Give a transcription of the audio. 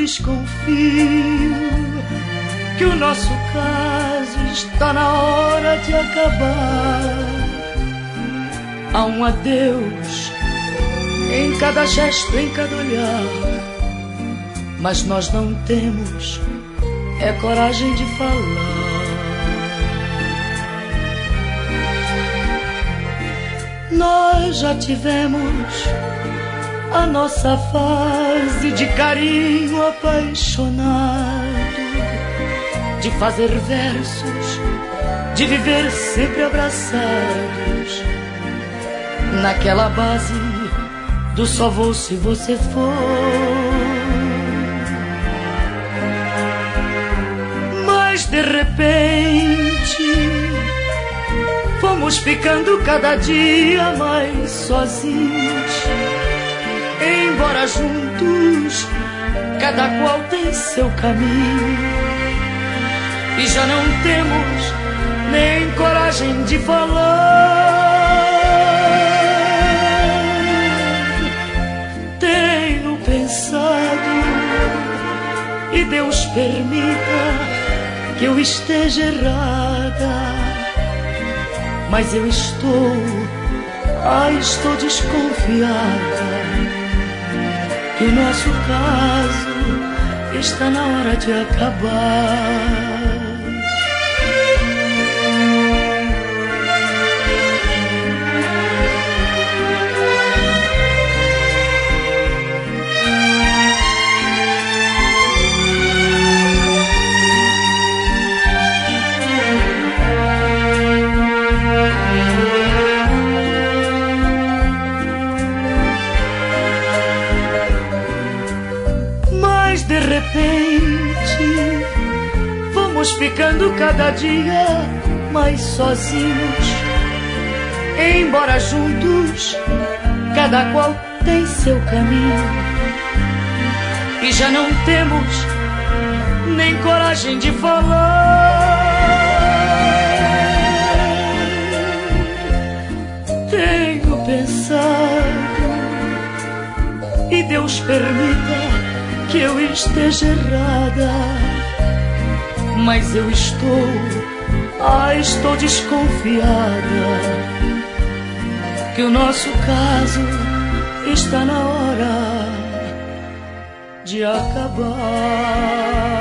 desconfio que o nosso caso está na hora de acabar. Há um adeus em cada gesto, em cada olhar, mas nós não temos coragem de falar. Nós já tivemos a nossa fase de carinho apaixonado, de fazer versos, de viver sempre abraçados, naquela base do só vou se você for. Mas de repente fomos ficando cada dia mais sozinhos, embora juntos cada qual tem seu caminho, e já não temos nem coragem de falar. Tenho pensado, e Deus permita que eu esteja errada, mas eu estou desconfiada que o nosso caso está na hora de acabar. De repente vamos ficando cada dia mais sozinhos, embora juntos cada qual tem seu caminho, e já não temos nem coragem de falar. Tenho pensado, e Deus permita que eu esteja errada, mas eu estou desconfiada que o nosso caso está na hora de acabar.